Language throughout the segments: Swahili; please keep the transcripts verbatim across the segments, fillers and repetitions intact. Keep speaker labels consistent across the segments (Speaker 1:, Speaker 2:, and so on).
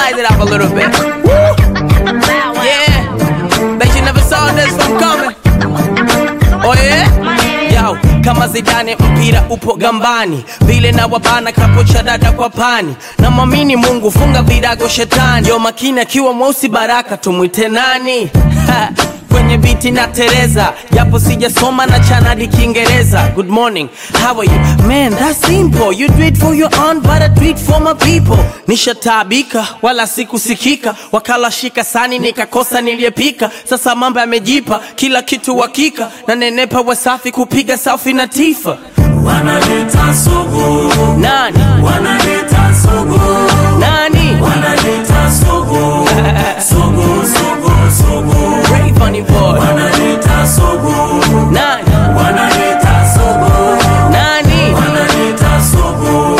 Speaker 1: light it up a little bit. Woo! Yeah, bet you never saw this one coming. Oh yeah? Yo, kama Zidane mpira upo gambani, vile na wabana kapocha dada kwa pani. Na mwamini Mungu funga virago shetani. Yo makini akiwa mweusi baraka tumuite nani? Ha, kwenye biti na Teresa, japo sijasoma na chana di Kiingereza. Good morning, how are you? Man, that's simple. You do it for your aunt, but I do it for my people. Nishatabika, wala sikusikika. Wakala shika sani, nikakosa niliyepika. Sasa mambo yamejipa, kila kitu wakika. Na nenepa wasafi kupiga selfie na Tifa.
Speaker 2: Wanaleta sugu.
Speaker 1: Nani?
Speaker 2: Wanaleta sugu.
Speaker 1: Nani?
Speaker 2: Wanaleta sugu. Sugu, sugu, sugu.
Speaker 1: Ray Funny Boy.
Speaker 2: Wanaleta sugu.
Speaker 1: Nani?
Speaker 2: Wanaleta sugu.
Speaker 1: Nani?
Speaker 2: Wanaleta sugu.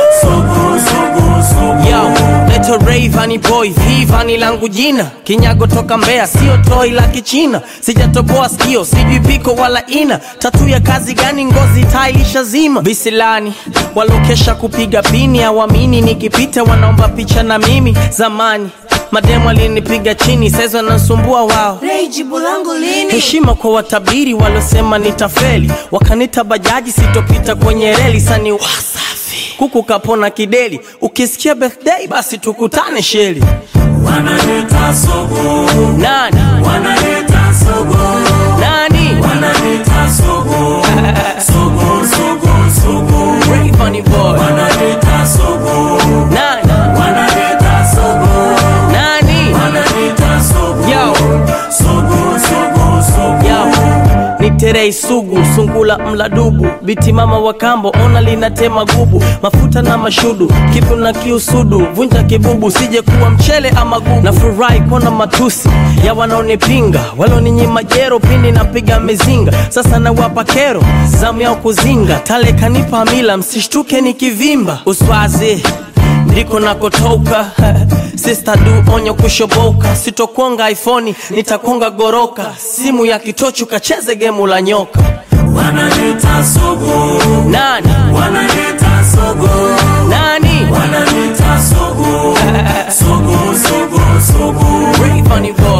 Speaker 2: Sugu, sugu, sugu.
Speaker 1: Yo, leto Ray Funny Boy, V Funny langu jina. Kinyago toka Mbeya, sio toy la kichina. Sijatoboa sikio, sijui piko wala ina. Tatu ya kazi gani ngozi tailisha zima. Bisilani, walokesha kupiga pini. Hawamini nikipita wanaomba picha na mimi. Zamani mademu alinipiga chini, sasa wanasumbua wao.
Speaker 2: Ray jibu langu lini?
Speaker 1: Heshima kwa watabiri walosema nitafeli. Wakanita bajaji sitopita kwenye reli. Sani Wasafi, kuku kapona kideli. Ukisikia birthday basi tukutane sheli.
Speaker 2: Wanaleta sugu.
Speaker 1: Nani?
Speaker 2: Wanaleta sugu.
Speaker 1: Nani?
Speaker 2: Wanaleta sugu. Sugu, sugu, sugu.
Speaker 1: Ray Funny Boy.
Speaker 2: Wanaleta sugu.
Speaker 1: Nani?
Speaker 2: Wanaleta sugu.
Speaker 1: Nani?
Speaker 2: Wanaleta sugu.
Speaker 1: Yo,
Speaker 2: Sugu, sugu, sugu.
Speaker 1: yo, ni Terei sugu, sungula mladubu. Biti mama wa kambo, ona linatema gubu. Mafuta na mashudu, kipu na kiusudu. Vunja kibubu, sije kuwa mchele ama gubu. Na furahi kona matusi ya wanaonipinga. Waloninyima jero pindi napiga mizinga. Sasa na wapa kero, zamu yao kuzinga. Tale kanipa mila, msishtuke nikivimba. Uswazi, ndiko nakotoka. Sister du onyo kushoboka. Sitokonga iPhone, nitakonga goroka. Simu ya kitochu kacheze gemu la nyoka.
Speaker 2: Wanaleta sugu.
Speaker 1: Nani?
Speaker 2: Wanaleta sugu.
Speaker 1: Nani?
Speaker 2: Wanaleta sugu. Sugu, sugu, sugu.
Speaker 1: Ray Funny Boy.